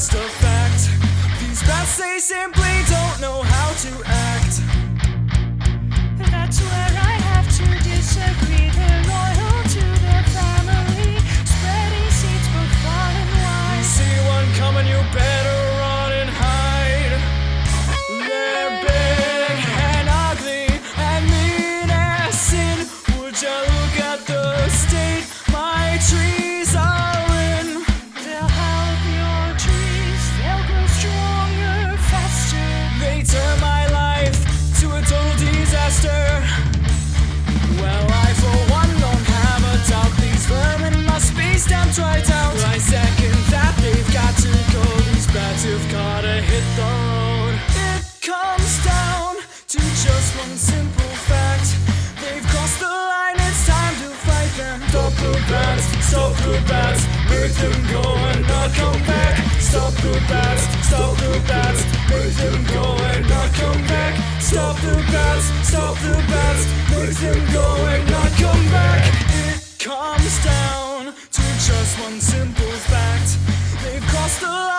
just a fact. These bats, they simply don't know how to act. That's where I have to disagree. They're loyal to their family, spreading seeds both far and You wide. see one coming, you better run and hide. They're big and ugly and mean as sin. Would you look at the state my trees are in? They'll help your trees, they'll grow stronger, faster. They turn my life to a total disaster. Well, I for one don't have a doubt these vermin must be stamped right out. I second that they've got to go. These bats have gotta hit the road. It comes down to just one simple fact. They've crossed the line, it's time to fight them. Stop the bats, stop the bats, make them go and not come back. Stop the bats, stop the bats, make them go and not come back. Stop the bats, stop the bats, make them go and not come back. It comes down to just one simple fact. They've crossed the